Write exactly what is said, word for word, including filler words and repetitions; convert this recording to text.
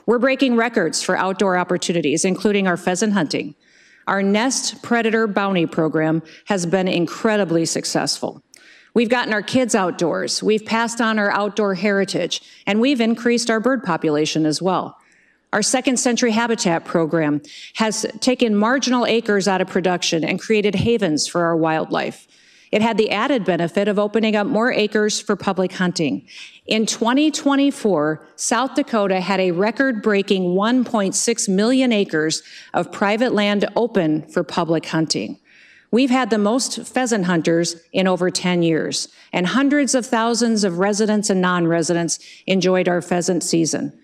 We're breaking records for outdoor opportunities, including our pheasant hunting. Our Nest Predator Bounty Program has been incredibly successful. We've gotten our kids outdoors, we've passed on our outdoor heritage, and we've increased our bird population as well. Our Second Century Habitat program has taken marginal acres out of production and created havens for our wildlife. It had the added benefit of opening up more acres for public hunting. In twenty twenty-four, South Dakota had a record-breaking one point six million acres of private land open for public hunting. We've had the most pheasant hunters in over ten years, and hundreds of thousands of residents and non-residents enjoyed our pheasant season.